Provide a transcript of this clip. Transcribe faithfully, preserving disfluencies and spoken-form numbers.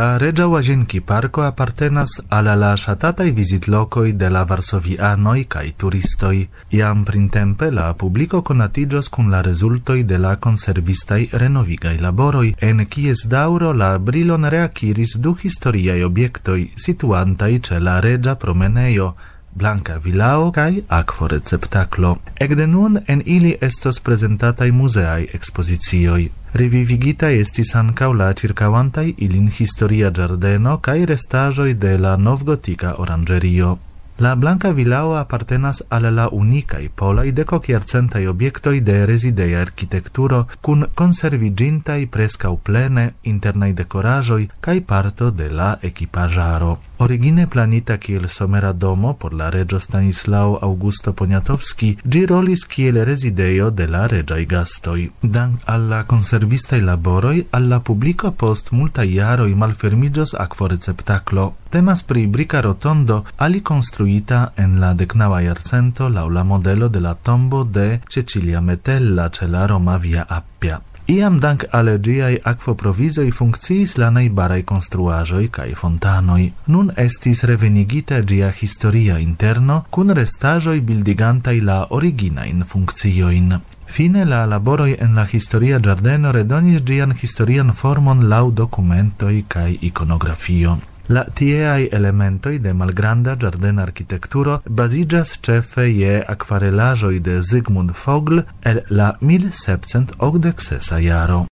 La Regia Łazienki Parco appartenas alla la ŝatataj vizitlokoj de la varsovianoj kaj turistoj. Jam printempe la publiko konatiĝos kun la rezultoj de la konservistaj renovigaj laboroj, en kies daŭro la brilon reakiris du historiaj objektoj situantaj ĉe la Reĝa promenejo, Blanka Vilao kaj akvoreceptaklo. Ekde nun en ili estos prezentataj muzeaj ekspozicioj. Revivigita estis ankaŭ la ĉirkaŭantaj ilin historia ĝardeno kaj restaĵoj de la novgotika oranĝerio. La Blanka Vilao appartenas al la unikaj polaj dekokjarcentaj objektoj de rezideja arkitekturo kun konserviĝintaj preskaŭ plene internaj dekoraĵoj kaj parto de la ekipaĵaro. Origine planita kiel somera domo por la reĝo Stanislao Augusto Poniatowski, ĝi rolis kiel rezidejo de la reĝaj gastoj. Dank al la konservistaj laboroj, al la publiko post multaj jaroj malfermiĝos akvoreceptaklo. Temas pri brika rotondo alikonstruita en la deknaŭa jarcento laŭ la modelo de la tombo de Cecilia Metella ĉe la Roma Via Appia. Iam dank al ĝiaj akvoprovizoj funkciis la najbaraj konstruaĵoj kaj fontanoj. Nun estis revenigita ĝia historia interno kun restaĵoj bildigantaj la originajn funkciojn. Fine la laboroj en la historia ĝardeno redonis ĝian historian formon laŭ dokumentoj kaj ikonografio. La tieaj elementoj de malgranda ĝardena arkitekturo baziĝas ĉefe je akvarelaĵoj de Zygmunt Vogel el la mil sepcent okdek sesa jaro.